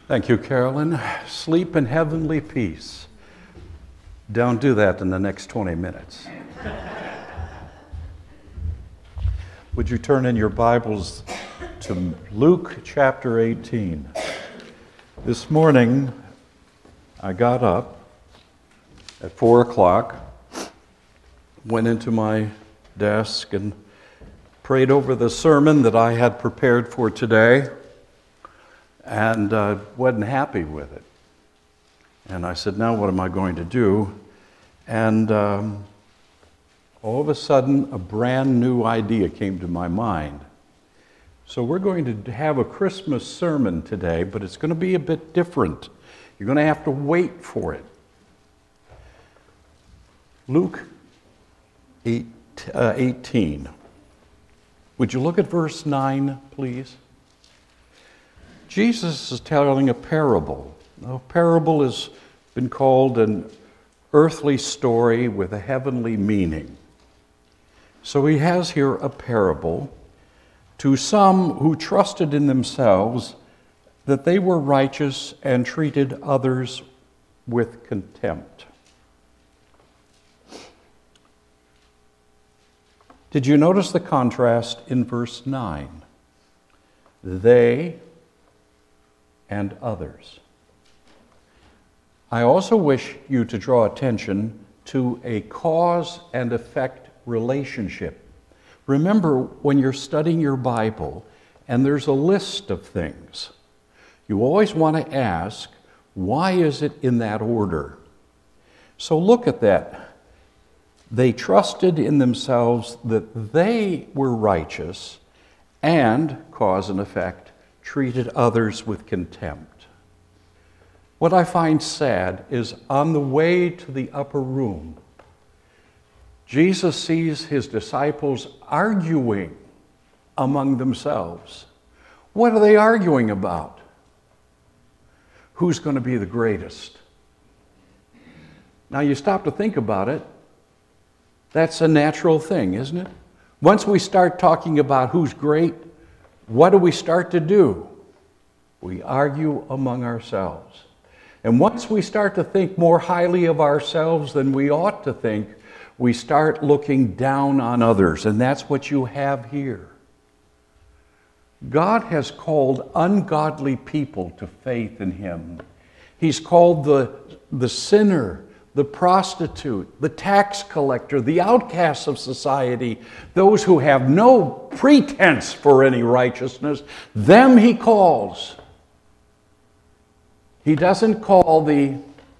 Thank you, Carolyn. Sleep in heavenly peace. Don't do that in the next 20 minutes. Would you turn in your Bibles to Luke chapter 18? This morning, I got up at 4 o'clock, went into my desk and prayed over the sermon that I had prepared for today, and wasn't happy with it. And I said, now what am I going to do? And all of a sudden, a brand new idea came to my mind. So we're going to have a Christmas sermon today, but it's going to be a bit different. You're going to have to wait for it. Luke 18. Would you look at verse 9, please? Jesus is telling a parable. A parable has been called an earthly story with a heavenly meaning. So he has here a parable to some who trusted in themselves that they were righteous and treated others with contempt. Did you notice the contrast in verse 9? They and others. I also wish you to draw attention to a cause and effect relationship. Remember, when you're studying your Bible and there's a list of things, you always want to ask, why is it in that order? So look at that. They trusted in themselves that they were righteous and, cause and effect, treated others with contempt. What I find sad is on the way to the upper room, Jesus sees his disciples arguing among themselves. What are they arguing about? Who's going to be the greatest? Now you stop to think about it. That's a natural thing, isn't it? Once we start talking about who's great, what do we start to do? We argue among ourselves. And once we start to think more highly of ourselves than we ought to think, we start looking down on others. And that's what you have here. God has called ungodly people to faith in him. He's called the sinner, the prostitute, the tax collector, the outcasts of society, those who have no pretense for any righteousness, them he calls. He doesn't call the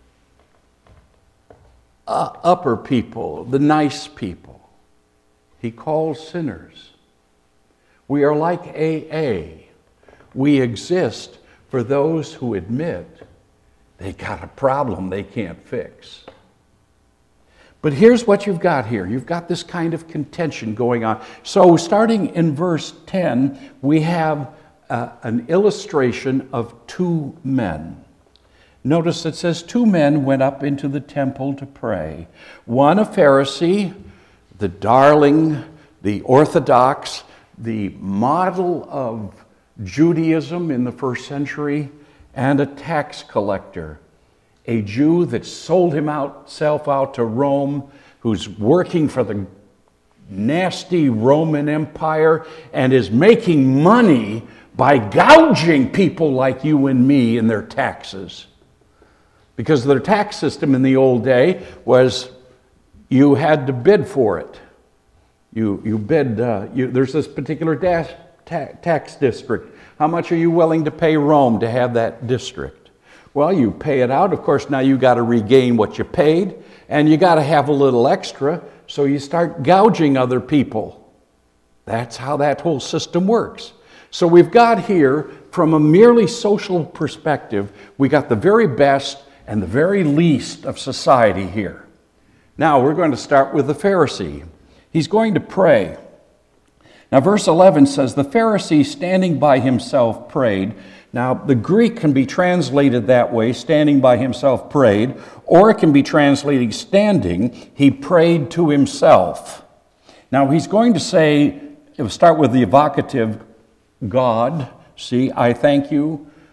upper people, the nice people. He calls sinners. We are like AA. We exist for those who admit they got a problem they can't fix. But here's what you've got here. You've got this kind of contention going on. So starting in verse 10, we have an illustration of two men. Notice it says, 2 men went up into the temple to pray. One a Pharisee, the darling, the orthodox, the model of Judaism in the first century, and a tax collector, a Jew that sold himself out to Rome, who's working for the nasty Roman Empire and is making money by gouging people like you and me in their taxes. Because their tax system in the old day was you had to bid for it. You bid, there's this particular tax district. How much are you willing to pay Rome to have that district? Well, you pay it out. Of course, now you got to regain what you paid, and you got to have a little extra, so you start gouging other people. That's how that whole system works. So we've got here, from a merely social perspective, we got the very best and the very least of society here. Now we're going to start with the Pharisee. He's going to pray. Now verse 11 says, the Pharisee standing by himself prayed. Now the Greek can be translated that way, standing by himself prayed, or it can be translated standing, he prayed to himself. Now he's going to say, start with the evocative, God, see, I thank you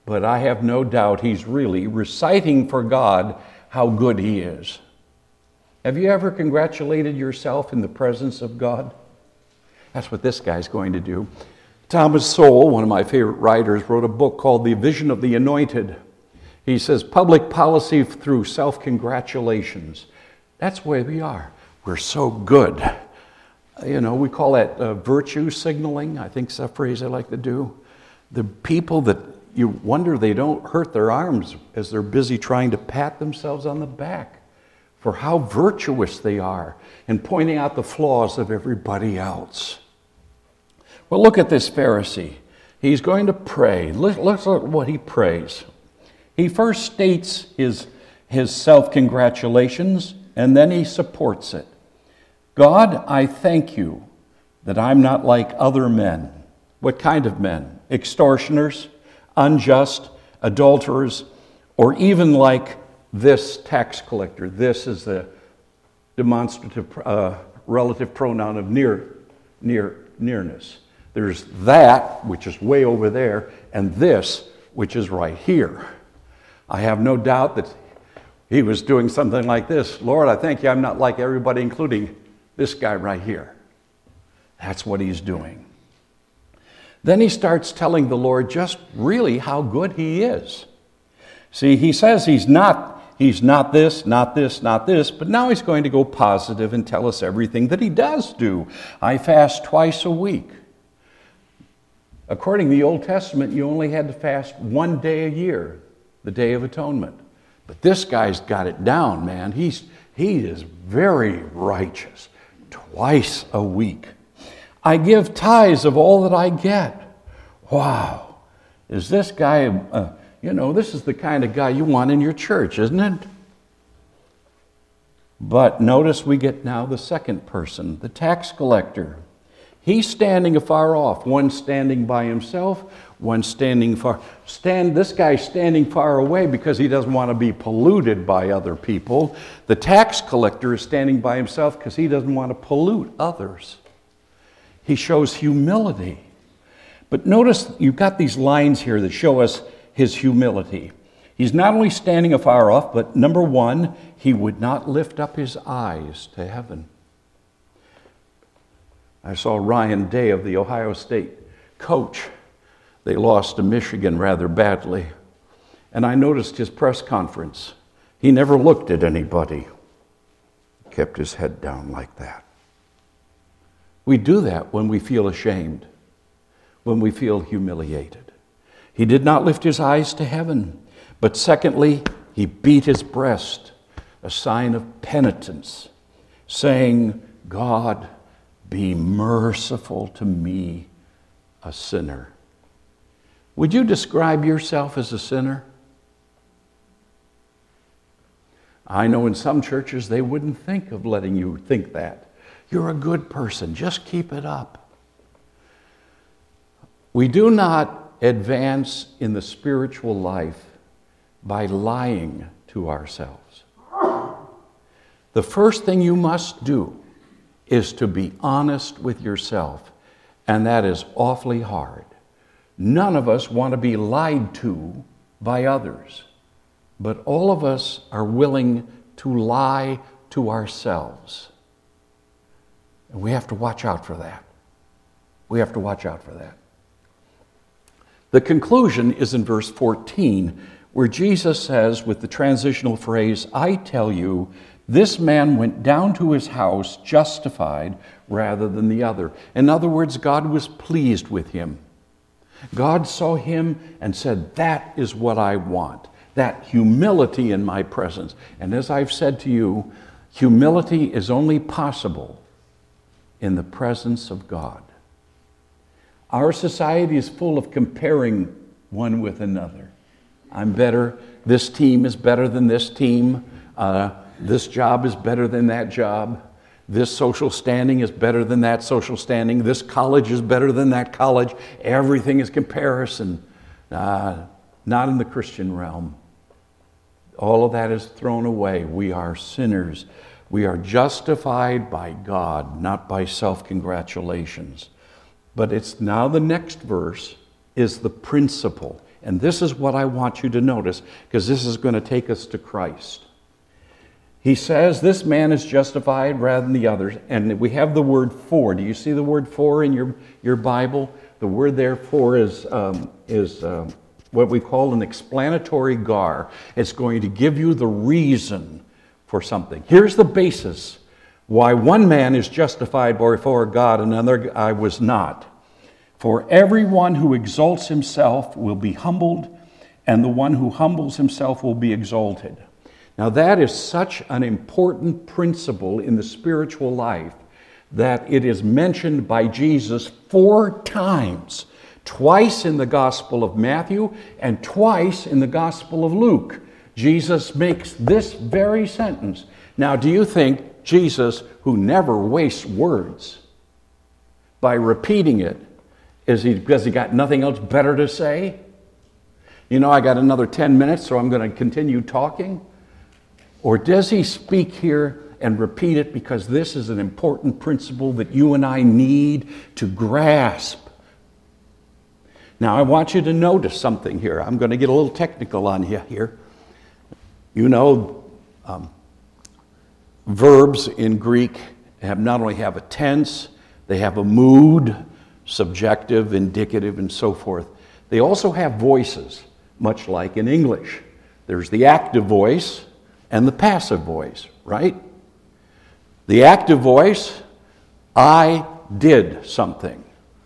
but I have no doubt he's really reciting for God how good he is. Have you ever congratulated yourself in the presence of God? That's what this guy's going to do. Thomas Sowell, one of my favorite writers, wrote a book called The Vision of the Anointed. He says, public policy through self-congratulations. That's where we are. We're so good. We call that virtue signaling. I think it's a phrase I like to do. The people that you wonder they don't hurt their arms as they're busy trying to pat themselves on the back for how virtuous they are and pointing out the flaws of everybody else. Well, look at this Pharisee. He's going to pray. Let's look at what he prays. He first states his self-congratulations, and then he supports it. God, I thank you that I'm not like other men. What kind of men? Extortioners, unjust, adulterers, or even like this tax collector. This is the demonstrative relative pronoun of nearness. There's that, which is way over there, and this, which is right here. I have no doubt that he was doing something like this. Lord, I thank you I'm not like everybody, including this guy right here. That's what he's doing. Then he starts telling the Lord just really how good he is. See, he says he's not this, not this, not this, but now he's going to go positive and tell us everything that he does do. I fast twice a week. According to the Old Testament, you only had to fast one day a year, the Day of Atonement. But this guy's got it down, man. He is very righteous. Twice a week. I give tithes of all that I get. Wow. Is this guy, this is the kind of guy you want in your church, isn't it? But notice we get now the second person, the tax collector. He's standing afar off, one standing by himself, one standing far. This guy's standing far away because he doesn't want to be polluted by other people. The tax collector is standing by himself because he doesn't want to pollute others. He shows humility. But notice you've got these lines here that show us his humility. He's not only standing afar off, but number one, he would not lift up his eyes to heaven. I saw Ryan Day of the Ohio State coach. They lost to Michigan rather badly. And I noticed his press conference. He never looked at anybody. Kept his head down like that. We do that when we feel ashamed, when we feel humiliated. He did not lift his eyes to heaven. But secondly, he beat his breast, a sign of penitence, saying, God, be merciful to me, a sinner. Would you describe yourself as a sinner? I know in some churches they wouldn't think of letting you think that. You're a good person. Just keep it up. We do not advance in the spiritual life by lying to ourselves. The first thing you must do is to be honest with yourself, and that is awfully hard. None of us want to be lied to by others, but all of us are willing to lie to ourselves. And we have to watch out for that. We have to watch out for that. The conclusion is in verse 14, where Jesus says with the transitional phrase, I tell you, this man went down to his house justified rather than the other. In other words, God was pleased with him. God saw him and said, that is what I want, that humility in my presence. And as I've said to you, humility is only possible in the presence of God. Our society is full of comparing one with another. I'm better, this team is better than this team, this job is better than that job, this social standing is better than that social standing, this college is better than that college. Everything is comparison. Not in the Christian realm. All of that is thrown away. We are sinners. We are justified by God, not by self-congratulations. But it's now the next verse is the principle. And this is what I want you to notice, because this is going to take us to Christ. He says this man is justified rather than the others. And we have the word for. Do you see the word for in your Bible? The word there for is what we call an explanatory gar. It's going to give you the reason for something. Here's the basis why one man is justified before God and another I was not. For everyone who exalts himself will be humbled, and the one who humbles himself will be exalted. Now that is such an important principle in the spiritual life that it is mentioned by Jesus 4 times. Twice in the Gospel of Matthew and twice in the Gospel of Luke. Jesus makes this very sentence. Now, do you think Jesus, who never wastes words, by repeating it, because he got nothing else better to say? You know, I got another 10 minutes, so I'm going to continue talking. Or does he speak here and repeat it because this is an important principle that you and I need to grasp? Now, I want you to notice something here. I'm going to get a little technical on you here. You know, verbs in Greek not only have a tense, they have a mood, subjective, indicative, and so forth. They also have voices, much like in English. There's the active voice and the passive voice, right? The active voice, I did something.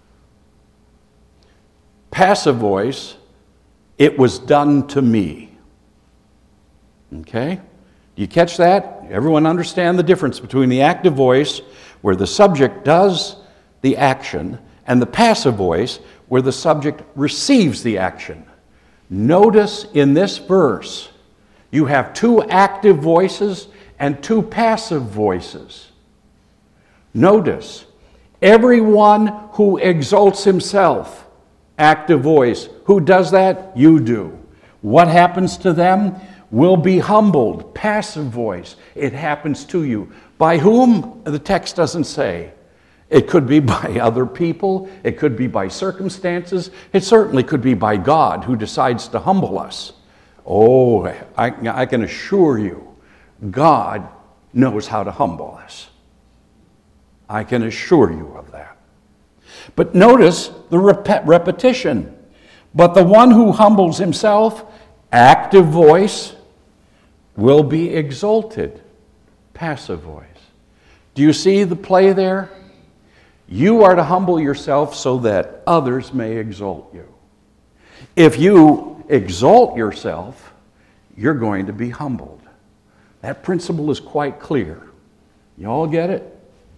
Passive voice, it was done to me. Okay? Do you catch that? Everyone understand the difference between the active voice, where the subject does the action, and the passive voice, where the subject receives the action. Notice in this verse, you have 2 active voices and 2 passive voices. Notice, everyone who exalts himself, active voice. Who does that? You do. What happens to them? Will be humbled, passive voice. It happens to you. By whom? The text doesn't say. It could be by other people. It could be by circumstances. It certainly could be by God who decides to humble us. Oh, I can assure you, God knows how to humble us. I can assure you of that. But notice the repetition. But the one who humbles himself, active voice, will be exalted, passive voice. Do you see the play there? You are to humble yourself so that others may exalt you. If you exalt yourself, you're going to be humbled. That principle is quite clear. You all get it?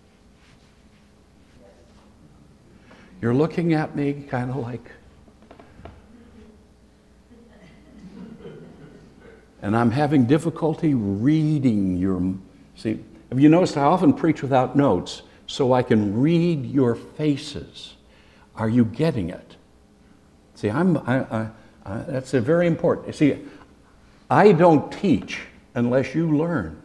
You're looking at me kind of like, and I'm having difficulty reading your, see, have you noticed I often preach without notes so I can read your faces? Are you getting it? See, that's a very important. See, I don't teach unless you learn.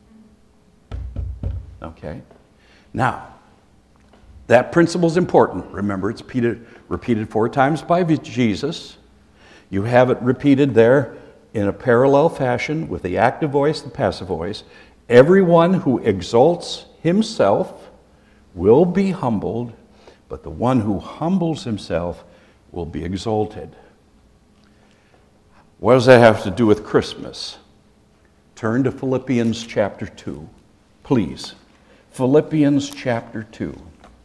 Okay? Now, that principle is important. Remember, it's repeated 4 times by Jesus. You have it repeated there in a parallel fashion with the active voice and passive voice. Everyone who exalts himself will be humbled, but the one who humbles himself will be exalted. What does that have to do with Christmas? Turn to Philippians chapter 2, please. Philippians chapter 2.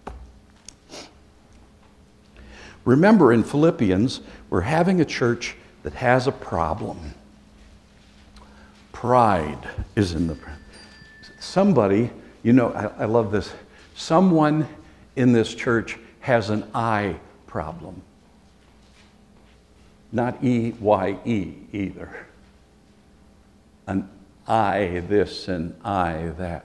Remember, in Philippians, we're having a church that has a problem. Pride is in the... Somebody, you know, I love this. Someone in this church has an I problem. Not E-Y-E either. An I this and I that.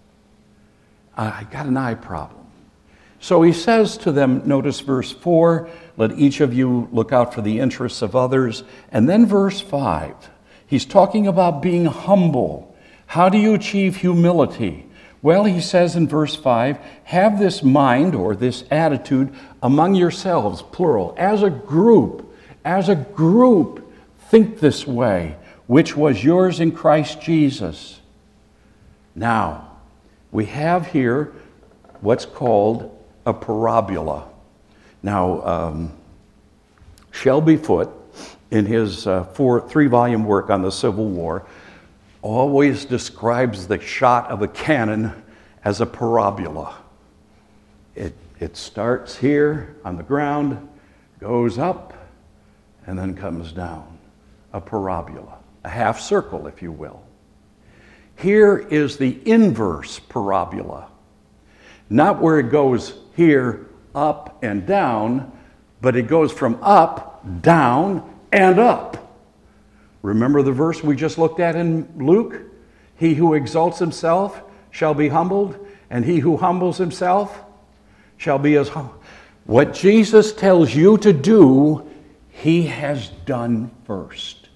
I got an I problem. So he says to them, notice verse 4, let each of you look out for the interests of others. And then verse 5, he's talking about being humble. How do you achieve humility? Well, he says in verse 5, have this mind or this attitude among yourselves, plural, as a group, as a group, think this way, which was yours in Christ Jesus. Now, we have here what's called a parabola. Now, Shelby Foote, in his 3-volume work on the Civil War, always describes the shot of a cannon as a parabola. It starts here on the ground, goes up, and then comes down. A parabola, a half circle, if you will. Here is the inverse parabola. Not where it goes here, up and down, but it goes from up, down, and up. Remember the verse we just looked at in Luke? He who exalts himself shall be humbled, and he who humbles himself shall be as humble. What Jesus tells you to do, he has done first.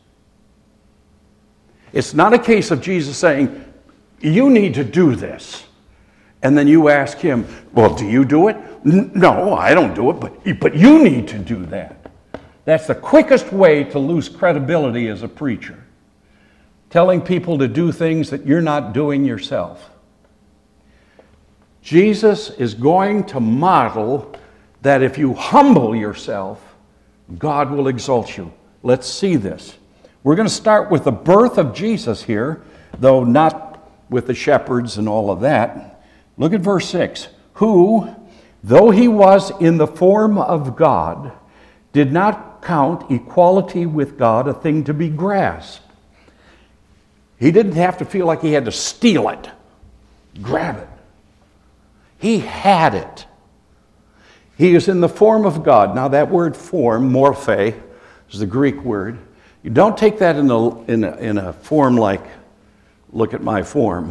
It's not a case of Jesus saying, you need to do this. And then you ask him, well, do you do it? No, I don't do it, but you need to do that. That's the quickest way to lose credibility as a preacher. Telling people to do things that you're not doing yourself. Jesus is going to model that if you humble yourself, God will exalt you. Let's see this. We're going to start with the birth of Jesus here, though not with the shepherds and all of that. Look at verse 6. Who, though he was in the form of God, did not count equality with God a thing to be grasped. He didn't have to feel like he had to steal it, grab it. He had it. He is in the form of God. Now that word form, morphe, is the Greek word. You don't take that in a form like, look at my form.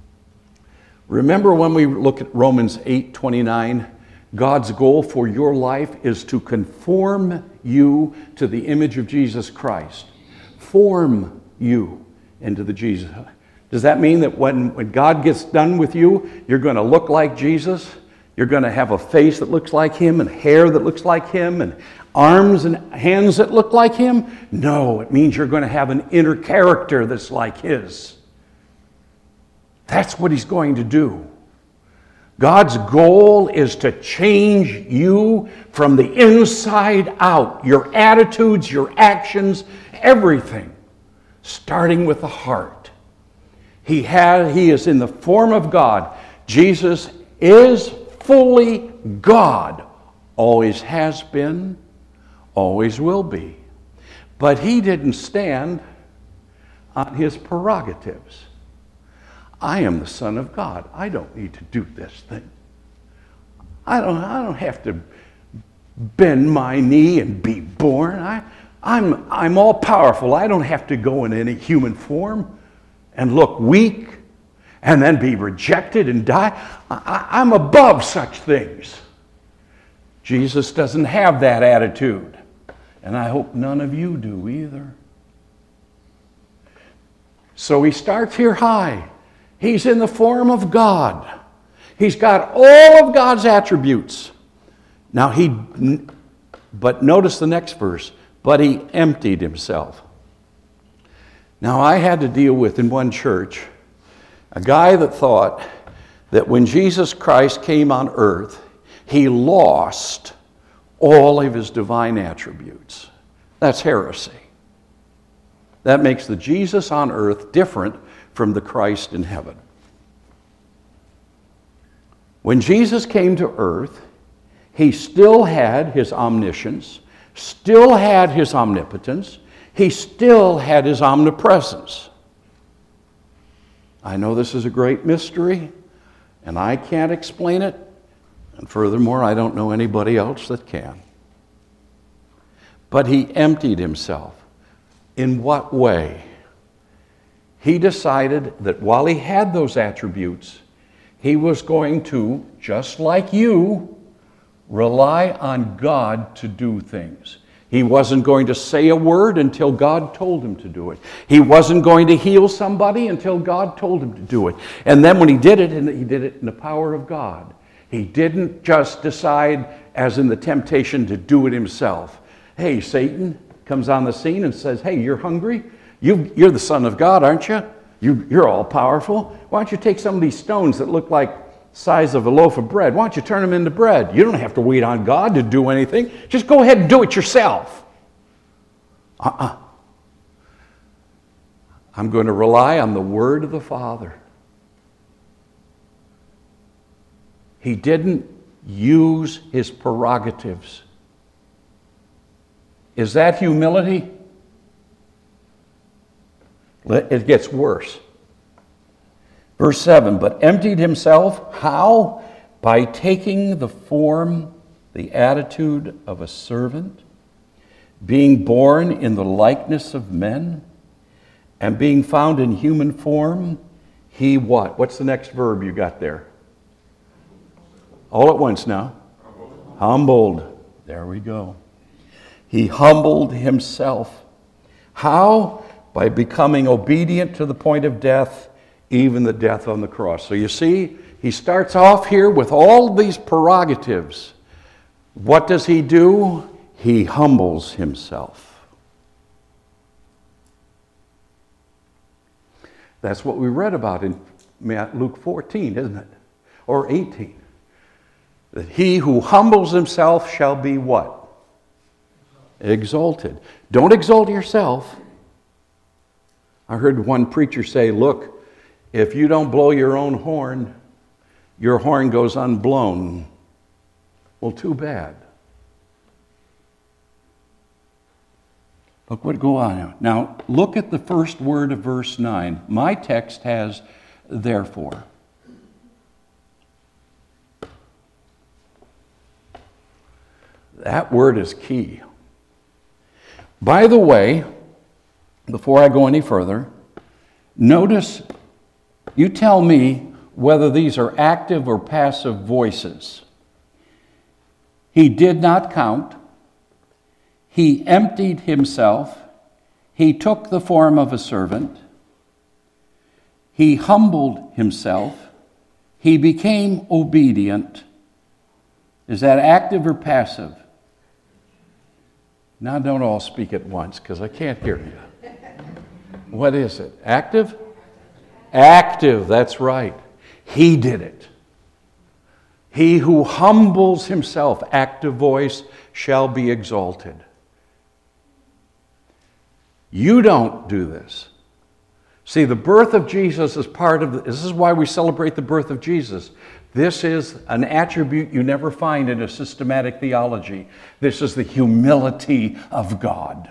Remember when we look at Romans 8:29, God's goal for your life is to conform you to the image of Jesus Christ. Form you into the Jesus. Does that mean that when God gets done with you, you're going to look like Jesus? You're going to have a face that looks like him and hair that looks like him and arms and hands that look like him? No, it means you're going to have an inner character that's like his. That's what he's going to do. God's goal is to change you from the inside out. Your attitudes, your actions, everything. Starting with the heart. He is in the form of God. Jesus is fully God. Always has been, always will be. But he didn't stand on his prerogatives. I am the Son of God. I don't need to do this thing. I don't have to bend my knee and be born. I'm all powerful. I don't have to go in any human form and look weak and then be rejected and die. I'm above such things. Jesus doesn't have that attitude. And I hope none of you do either. So he starts here high. He's in the form of God. He's got all of God's attributes. Now but notice the next verse. But he emptied himself. Now I had to deal with in one church a guy that thought that when Jesus Christ came on earth, he lost all of his divine attributes. That's heresy. That makes the Jesus on earth different from the Christ in heaven. When Jesus came to earth, he still had his omniscience, still had his omnipotence, he still had his omnipresence. I know this is a great mystery, and I can't explain it, and furthermore, I don't know anybody else that can. But he emptied himself. In what way? He decided that while he had those attributes, he was going to, just like you, rely on God to do things. He wasn't going to say a word until God told him to do it. He wasn't going to heal somebody until God told him to do it. And then when he did it, and he did it in the power of God. He didn't just decide, as in the temptation, to do it himself. Hey, Satan comes on the scene and says, hey, you're hungry? You're the Son of God, aren't you? You're all powerful. Why don't you take some of these stones that look like size of a loaf of bread? Why don't you turn them into bread? You don't have to wait on God to do anything. Just go ahead and do it yourself. I'm going to rely on the word of the Father. He didn't use his prerogatives. Is that humility? It gets worse. Verse 7, but emptied himself, how? By taking the form, the attitude of a servant, being born in the likeness of men, and being found in human form, he what? What's the next verb you got there? All at once now. Humbled. There we go. He humbled himself. How? By becoming obedient to the point of death, even the death on the cross. So you see, he starts off here with all these prerogatives. What does he do? He humbles himself. That's what we read about in Luke 14, isn't it? Or 18. That he who humbles himself shall be what? Exalted. Don't exalt yourself. I heard one preacher say, look, if you don't blow your own horn, your horn goes unblown. Well, too bad. Look what go on. Now, look at the first word of verse 9. My text has therefore. That word is key. By the way, before I go any further, notice, you tell me whether these are active or passive voices. He did not count. He emptied himself. He took the form of a servant. He humbled himself. He became obedient. Is that active or passive? Now don't all speak at once because I can't hear you. What is it? Active? Active, that's right. He did it. He who humbles himself, active voice, shall be exalted. You don't do this. See, the birth of Jesus is this is why we celebrate the birth of Jesus. This is an attribute you never find in a systematic theology. This is the humility of God.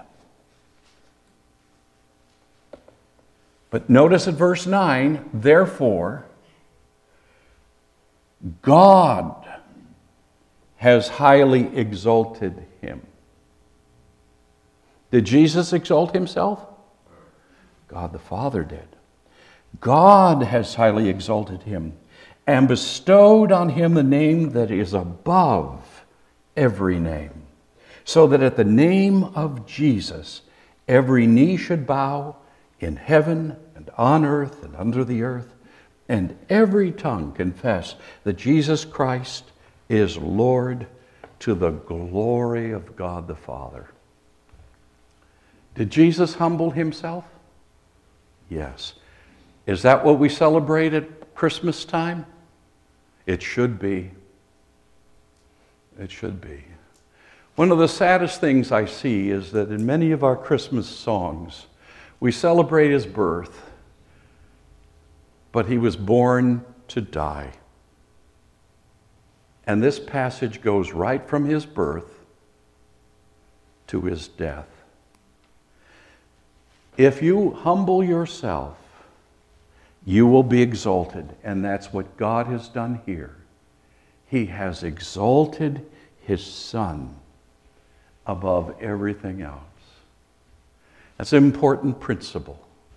But notice at verse 9, therefore, God has highly exalted him. Did Jesus exalt himself? God the Father did. God has highly exalted him and bestowed on him the name that is above every name, so that at the name of Jesus every knee should bow in heaven and on earth and under the earth, and every tongue confess that Jesus Christ is Lord, to the glory of God the Father. Did Jesus humble himself? Yes. Is that what we celebrate at Christmas time? It should be. It should be. One of the saddest things I see is that in many of our Christmas songs, we celebrate his birth, but he was born to die. And this passage goes right from his birth to his death. If you humble yourself, you will be exalted. And that's what God has done here. He has exalted his Son above everything else. That's an important principle.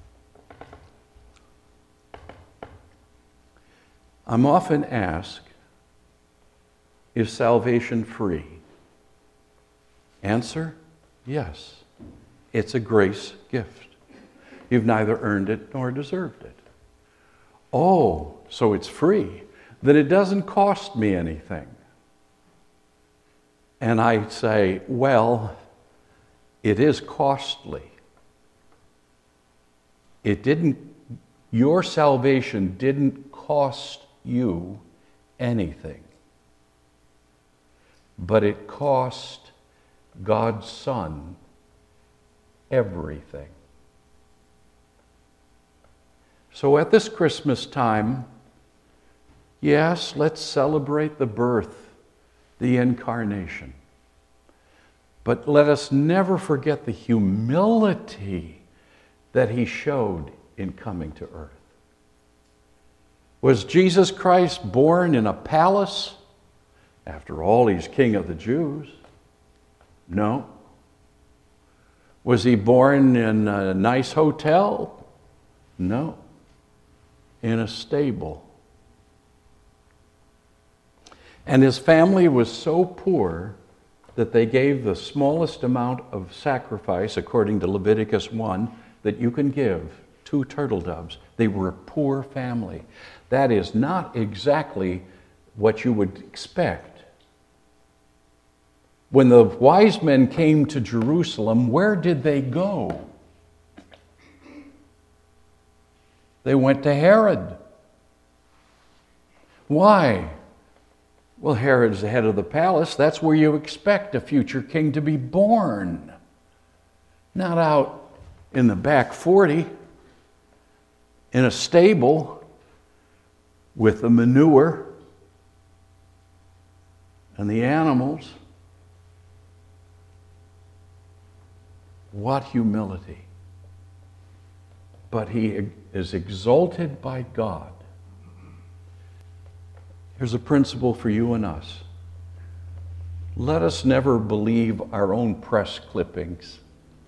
I'm often asked, is salvation free? Answer, yes. It's a grace gift. You've neither earned it nor deserved it. Oh, so it's free. Then it doesn't cost me anything. And I say, well, It is costly. Your salvation didn't cost you anything, but it cost God's Son everything. So at this Christmas time, yes, let's celebrate the birth, the incarnation. But let us never forget the humility that he showed in coming to earth. Was Jesus Christ born in a palace? After all, he's King of the Jews. No. Was he born in a nice hotel? No. In a stable. And his family was so poor that they gave the smallest amount of sacrifice, according to Leviticus 1, that you can give, 2 turtle doves. They were a poor family. That is not exactly what you would expect. When the wise men came to Jerusalem, where did they go? They went to Herod. Why? Well, Herod's the head of the palace. That's where you expect a future king to be born. Not out in the back 40, in a stable with the manure and the animals. What humility. But he is exalted by God. Here's a principle for you and us. Let us never believe our own press clippings.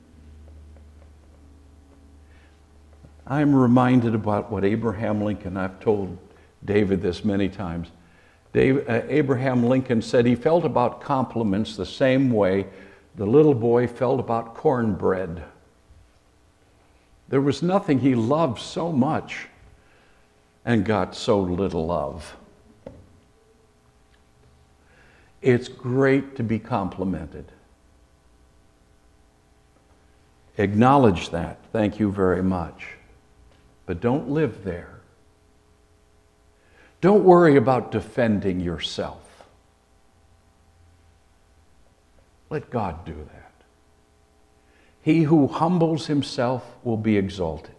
I'm reminded about what Abraham Lincoln, I've told David this many times. Abraham Lincoln said he felt about compliments the same way the little boy felt about cornbread. There was nothing he loved so much and got so little of. It's great to be complimented. Acknowledge that. Thank you very much. But don't live there. Don't worry about defending yourself. Let God do that. He who humbles himself will be exalted.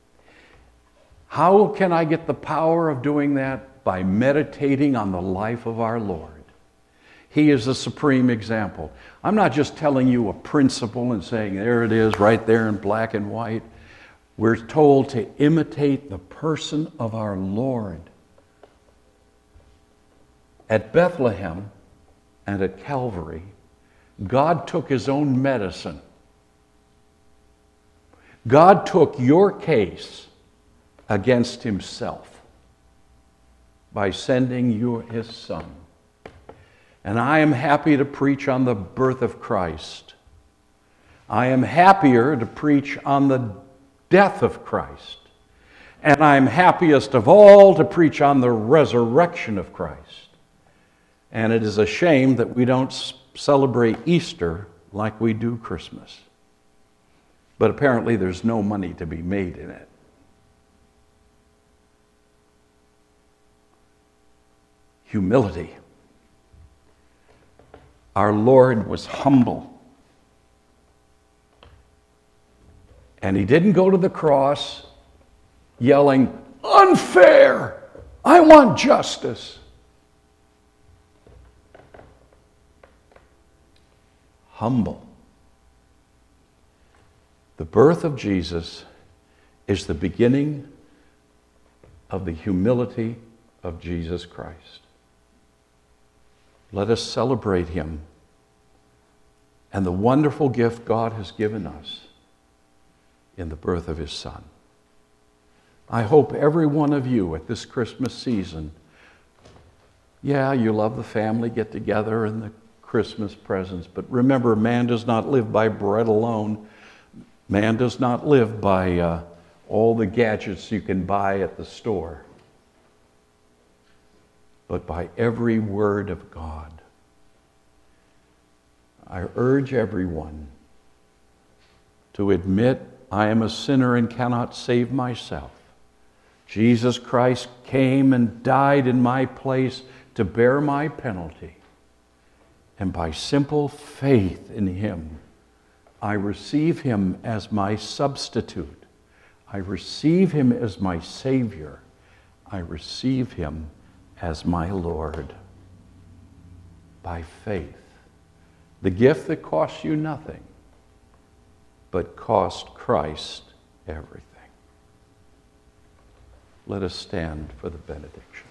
How can I get the power of doing that? By meditating on the life of our Lord. He is the supreme example. I'm not just telling you a principle and saying, there it is, right there in black and white. We're told to imitate the person of our Lord. At Bethlehem and at Calvary, God took his own medicine. God took your case against himself by sending you his Son. And I am happy to preach on the birth of Christ. I am happier to preach on the death of Christ. And I'm happiest of all to preach on the resurrection of Christ. And it is a shame that we don't celebrate Easter like we do Christmas. But apparently there's no money to be made in it. Humility. Our Lord was humble. And he didn't go to the cross yelling, "Unfair! I want justice." Humble. The birth of Jesus is the beginning of the humility of Jesus Christ. Let us celebrate him and the wonderful gift God has given us in the birth of his Son. I hope every one of you at this Christmas season, you love the family get together and the Christmas presents, but remember, man does not live by bread alone. Man does not live by all the gadgets you can buy at the store, but by every word of God. I urge everyone to admit I am a sinner and cannot save myself. Jesus Christ came and died in my place to bear my penalty. And by simple faith in him, I receive him as my substitute. I receive him as my Savior. I receive him as my Lord. By faith. The gift that costs you nothing, but cost Christ everything. Let us stand for the benediction.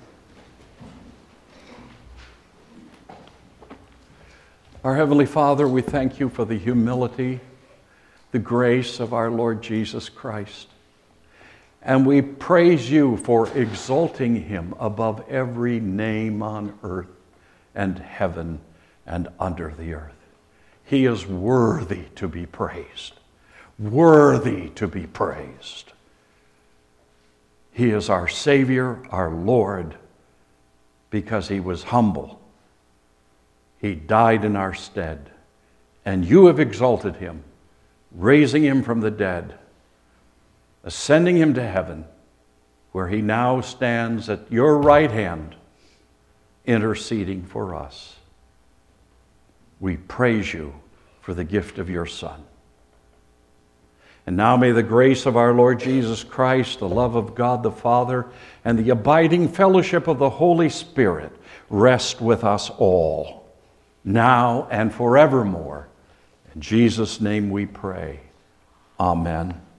Our Heavenly Father, we thank you for the humility, the grace of our Lord Jesus Christ. And we praise you for exalting him above every name on earth and heaven and under the earth. He is worthy to be praised. Worthy to be praised. He is our Savior, our Lord, because he was humble. He died in our stead, and you have exalted him, raising him from the dead, ascending him to heaven, where he now stands at your right hand, interceding for us. We praise you for the gift of your Son. And now may the grace of our Lord Jesus Christ, the love of God the Father, and the abiding fellowship of the Holy Spirit rest with us all, now and forevermore. In Jesus' name we pray. Amen.